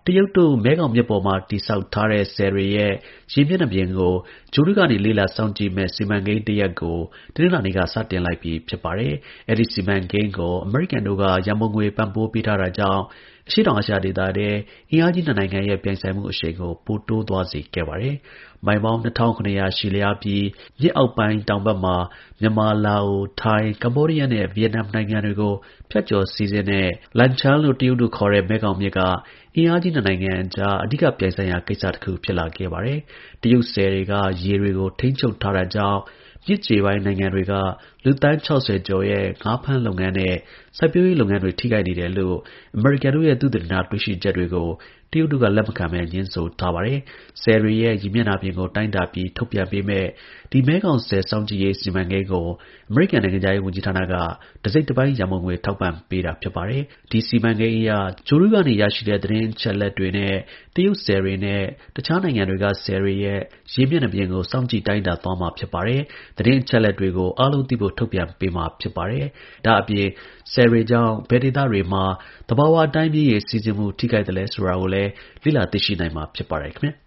တရုတ်တို့မဲခေါင်မြစ်ပေါ်မှာတည်ဆောက်ထားတဲ့ဆည်တွေရဲ့ရေမျက်နှာပြင်ကိုဂြိုလ်တုကနေလေ့လာစောင့်ကြည့်မယ့်စီမံကိန်းတစ်ရပ်ကိုတနင်္လာနေ့ကစတင်လိုက်ပြီဖြစ်ပါတယ်။ အဲဒီစီမံကိန်းကိုအမေရိကန်တို့ကရန်ပုံငွေပံ့ပိုးပေးထားတာကြောင့်အရှေ့တောင်အာရှဒေသထဲအင်အားကြီးနှစ်နိုင်ငံရဲ့ပြိုင်ဆိုင်မှုအရှိန်ကိုပိုတိုးသွားစေခဲ့ပါတယ်။ မိုင်ပေါင်း 2700 ရှည်လျားပြီးမြစ်အောက်ပိုင်းတောင်ဘက်မှာ မြန်မာ၊ လာအို၊ ထိုင်း၊ ကမ္ဘောဒီးယားနဲ့ ဗီယက်နမ်နိုင်ငံတွေကို ဖြတ်ကျော်စီးဆင်းတဲ့ Lan Chang လို့ တရုတ်တို့ခေါ်တဲ့ မဲခေါင်မြစ်က အင်အားကြီးနှစ်နိုင်ငံအကြား အဓိကပြိုင်ဆိုင်ရာကိစ္စတစ်ခုဖြစ်လာခဲ့ပါတယ်။ တရုတ်ဆည်တွေက ရေတွေကို ထိန်းချုပ်ထားတာကြောင့် မြစ်ကြေပိုင်းနိုင်ငံတွေက လူသန်း ၆၀ ကျော်ရဲ့ ငါးဖမ်းလုပ်ငန်းနဲ့ စိုက်ပျိုးရေးလုပ်ငန်းတွေ ထိခိုက်နေတယ်လို့ အမေရိကန်တို့ရဲ့ သုတေသနတွေ့ရှိချက်တွေကို တရုတ်တို့က လက်မခံဘဲ ငြင်းဆိုထားပါတယ်။ ဆည်တွေရဲ့ ရေမျက်နှာပြင်ကို တိုင်းတာပြီး ထုတ်ပြန်ပေးမယ့် ဒီ မဲခေါင်ဆည်စောင့်ကြည့်ရေးစီမံကိန်းကို အမေရိကန် နိုင်ငံခြားရေးဝန်ကြီးဌာနက တစ်စိတ်တစ်ပိုင်း ရန်ပုံငွေ ထောက်ပံ့ပေးတာ ဖြစ်ပါတယ်။ ဒီ စီမံကိန်းအရ ဂြိုလ်တုကနေရရှိတဲ့သတင်းအချက်အလက်တွေနဲ့ တရုတ်ဆည်တွေနဲ့ တခြားနိုင်ငံတွေကဆည်တွေရဲ့ ရေမျက်နှာပြင်ကို စောင့်ကြည့်တိုင်းတာသွားမှာဖြစ်ပါတယ်။ သတင်းအချက်အလက်တွေကို အားလုံးသိဖို့ ထုတ်ပြန်ပေးမှာဖြစ်ပါတယ်။ ဒါ့အပြင် ဆည်တွေကြောင့် ဘယ်ဒေသတွေမှာ သဘာဝအတိုင်း မြစ်ရေစီးဆင်းမှု ထိခိုက်သလဲဆိုတာကိုလည်း လေ့လာသိရှိနိုင်မှာဖြစ်ပါတယ်ခင်ဗျာ